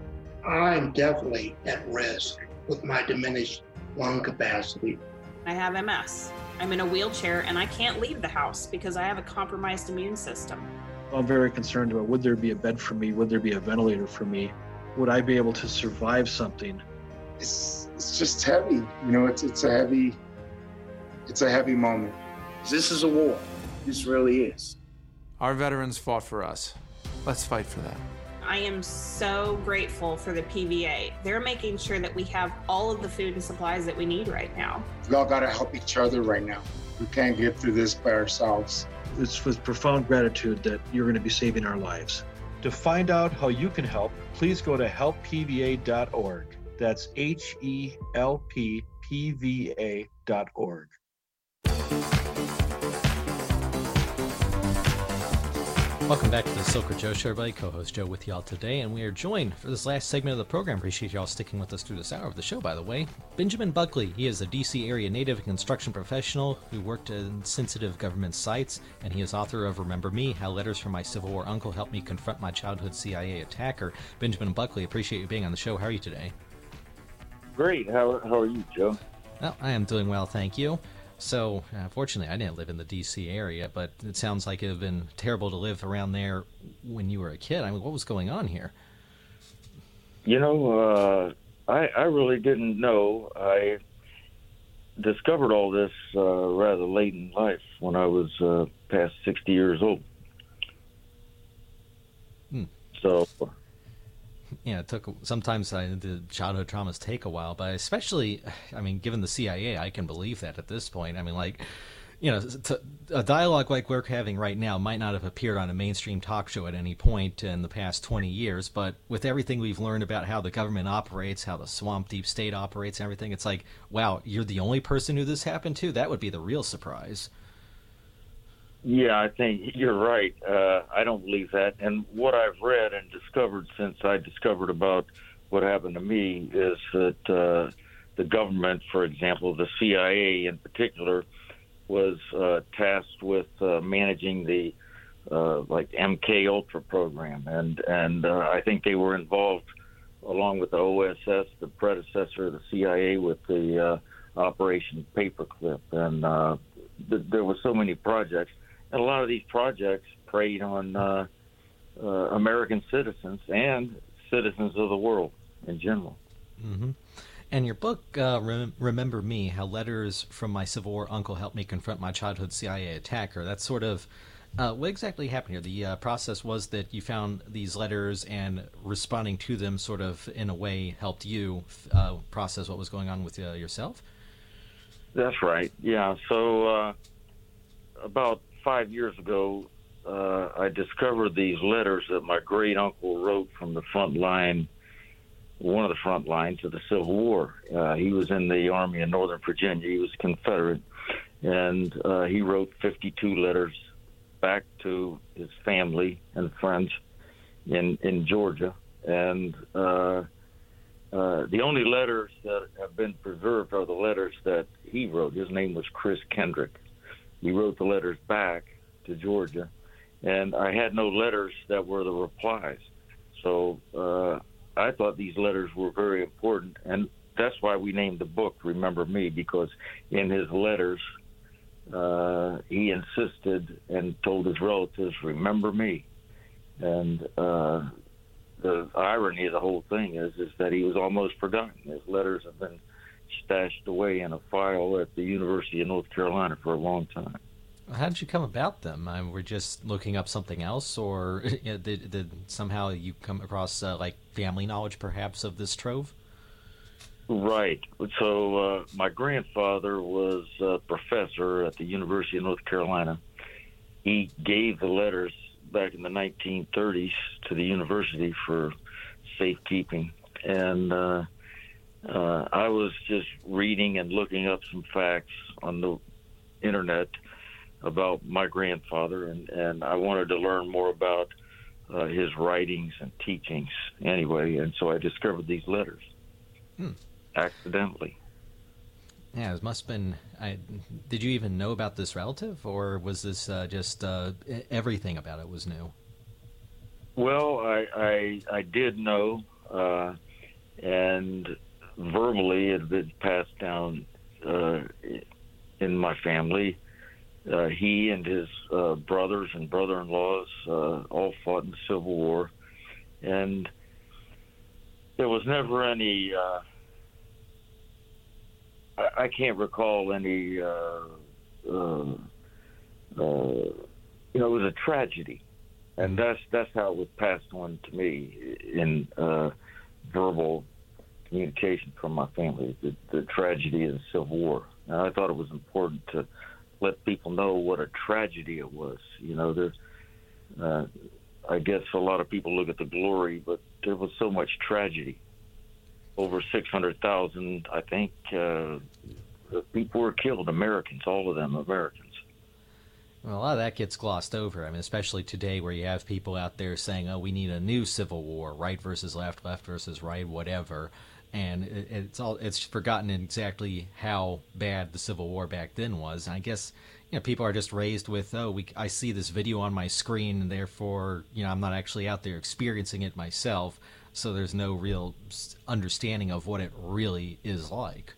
I'm definitely at risk with my diminished lung capacity. I have M S. I'm in a wheelchair, and I can't leave the house because I have a compromised immune system. I'm very concerned about, would there be a bed for me? Would there be a ventilator for me? Would I be able to survive something? It's, it's just heavy. You know, it's, it's a heavy... It's a heavy moment. This is a war. This really is. Our veterans fought for us. Let's fight for that. I am so grateful for the P V A. They're making sure that we have all of the food and supplies that we need right now. We all got to help each other right now. We can't get through this by ourselves. It's with profound gratitude that you're going to be saving our lives. To find out how you can help, please go to help P V A dot org. That's H E L P P V A dot org. Welcome back to the Silker Joe Show, everybody. Co-host Joe with y'all today, and we are joined for this last segment of the program. Appreciate y'all sticking with us through this hour of the show, by the way. Benjamin Buckley. He is a D C area native and construction professional who worked in sensitive government sites, and he is author of Remember Me, How Letters from My Civil War Uncle Helped Me Confront My Childhood C I A Attacker. Benjamin Buckley, appreciate you being on the show. How are you today? Great. How, how are you, Joe? Well, I am doing well, thank you. So, uh, fortunately, I didn't live in the D C area, but it sounds like it would have been terrible to live around there when you were a kid. I mean, what was going on here? You know, uh, I, I really didn't know. I discovered all this uh, rather late in life when I was uh, past sixty years old. Hmm. So... Yeah, it took sometimes I, the childhood traumas take a while, but especially, I mean, given the C I A, I can believe that at this point. I mean, like, you know, to, a dialogue like we're having right now might not have appeared on a mainstream talk show at any point in the past twenty years, but with everything we've learned about how the government operates, how the swamp deep state operates and everything, it's like, wow, you're the only person who this happened to? That would be the real surprise. Yeah, I think you're right. Uh, I don't believe that. And what I've read and discovered since I discovered about what happened to me is that uh, the government, for example, the C I A in particular, was uh, tasked with uh, managing the uh, like M K Ultra program, and and uh, I think they were involved along with the O S S, the predecessor of the C I A, with the uh, Operation Paperclip, and uh, th- there were so many projects. And a lot of these projects preyed on uh, uh, American citizens and citizens of the world in general. Mm-hmm. And your book, uh, Rem- Remember Me, How Letters from My Civil War Uncle Helped Me Confront My Childhood C I A Attacker, that's sort of, uh, what exactly happened here? The uh, process was that you found these letters and responding to them sort of in a way helped you uh, process what was going on with uh, yourself? That's right, yeah. So uh, about five years ago, uh, I discovered these letters that my great uncle wrote from the front line, one of the front lines of the Civil War. Uh, he was in the Army in Northern Virginia. He was Confederate, and uh, he wrote fifty-two letters back to his family and friends in in Georgia. And uh, uh, the only letters that have been preserved are the letters that he wrote. His name was Chris Kendrick. He wrote the letters back to Georgia, and I had no letters that were the replies. So uh, I thought these letters were very important, and that's why we named the book Remember Me, because in his letters, uh, he insisted and told his relatives, remember me. And uh, the irony of the whole thing is, is that he was almost forgotten. His letters have been stashed away in a file at the University of North Carolina for a long time. How did you come about them? I mean, were you just looking up something else, or did, did somehow you come across uh, like family knowledge, perhaps, of this trove? Right. So uh, my grandfather was a professor at the University of North Carolina. He gave the letters back in the nineteen thirties to the university for safekeeping, and uh, Uh, I was just reading and looking up some facts on the internet about my grandfather, and, and I wanted to learn more about uh, his writings and teachings anyway, and so I discovered these letters hmm. accidentally. Yeah, it must have been... I, did you even know about this relative, or was this uh, just uh, everything about it was new? Well, I, I, I did know, uh, and... verbally, it had been passed down uh, in my family. Uh, he and his uh, brothers and brother-in-laws uh, all fought in the Civil War, and there was never any. Uh, I, I can't recall any uh, uh, uh, you know, it was a tragedy. And that's that's how it was passed on to me in uh, verbal communication from my family, the, the tragedy of the Civil War. And I thought it was important to let people know what a tragedy it was. You know, there's, uh, I guess a lot of people look at the glory, but there was so much tragedy. Over six hundred thousand, I think, uh, people were killed, Americans, all of them Americans. Well, a lot of that gets glossed over. I mean, especially today where you have people out there saying, oh, we need a new Civil War, right versus left, left versus right, whatever. And it, it's all it's forgotten exactly how bad the Civil War back then was. And I guess, you know, people are just raised with, oh, we, I see this video on my screen, and therefore, you know, I'm not actually out there experiencing it myself. So there's no real understanding of what it really is like.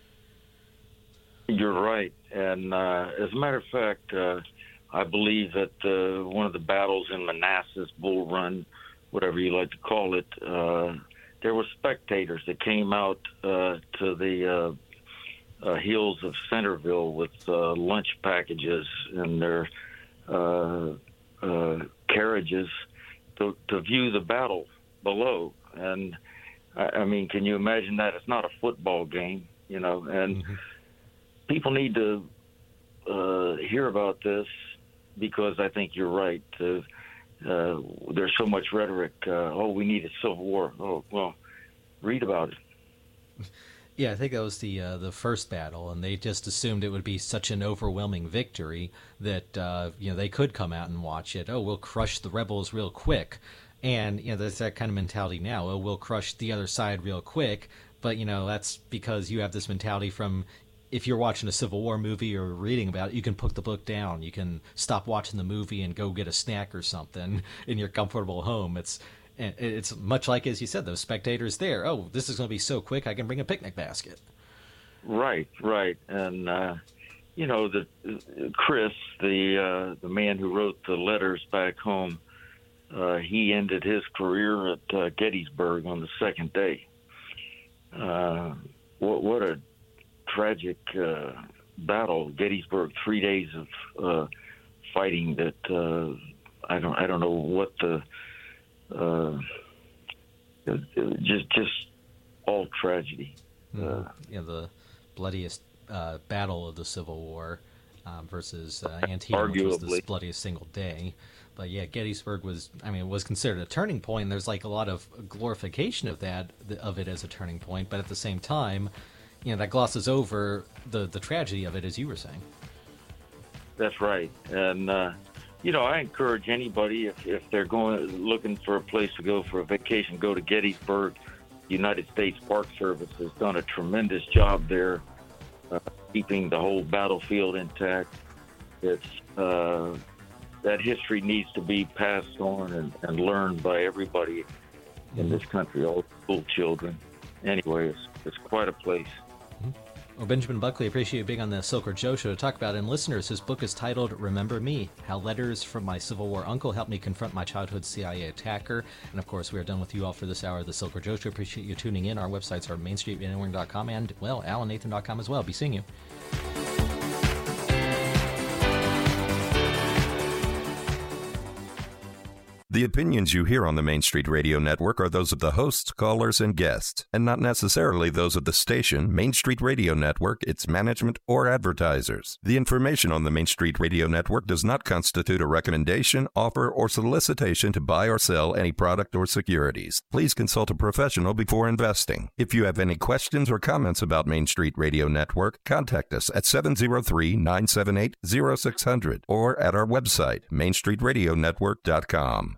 You're right. And uh, as a matter of fact, uh, I believe that uh, one of the battles in Manassas, Bull Run, whatever you like to call it, uh, there were spectators that came out uh, to the uh, uh, hills of Centerville with uh, lunch packages in their uh, uh, carriages to, to view the battle below. And, I, I mean, can you imagine that? It's not a football game, you know, and mm-hmm. people need to uh, hear about this because I think you're right. Uh, uh, there's so much rhetoric. Uh, oh, we need a Civil War. Oh, well, read about it. Yeah, I think that was the uh, the first battle, and they just assumed it would be such an overwhelming victory that uh, you know they could come out and watch it. Oh, we'll crush the rebels real quick, and you know there's that kind of mentality now. Oh, we'll crush the other side real quick, but you know that's because you have this mentality from. If you're watching a Civil War movie or reading about it, you can put the book down. You can stop watching the movie and go get a snack or something in your comfortable home. It's it's much like, as you said, those spectators there. Oh, this is going to be so quick, I can bring a picnic basket. Right, right. And, uh, you know, the Chris, the uh, the man who wrote the letters back home, uh, he ended his career at uh, Gettysburg on the second day. Uh, what, what a tragic uh, battle, Gettysburg, three days of uh, fighting that uh, I don't I don't know what the uh, just just all tragedy. Mm. Uh, yeah, the bloodiest uh, battle of the Civil War um, versus uh, Antietam, which was the bloodiest single day. But yeah, Gettysburg was, I mean, it was considered a turning point. There's like a lot of glorification of that, of it as a turning point, but at the same time, you know, that glosses over the, the tragedy of it, as you were saying. That's right. And, uh, you know, I encourage anybody, if, if they're going looking for a place to go for a vacation, go to Gettysburg. United States Park Service has done a tremendous job there, uh, keeping the whole battlefield intact. It's uh, that history needs to be passed on and, and learned by everybody in mm-hmm. this country, all school children. Anyway, it's, it's quite a place. Well, Benjamin Buckley, appreciate you being on the Silker Joe Show to talk about it. And listeners, his book is titled Remember Me, How Letters from My Civil War Uncle Helped Me Confront My Childhood C I A Attacker. And, of course, we are done with you all for this hour of the Silker Joe Show. Appreciate you tuning in. Our websites are main street radio network dot com and, well, alan nathan dot com as well. Be seeing you. The opinions you hear on the Main Street Radio Network are those of the hosts, callers, and guests, and not necessarily those of the station, Main Street Radio Network, its management, or advertisers. The information on the Main Street Radio Network does not constitute a recommendation, offer, or solicitation to buy or sell any product or securities. Please consult a professional before investing. If you have any questions or comments about Main Street Radio Network, contact us at seven oh three, nine seven eight, oh six hundred or at our website, main street radio network dot com.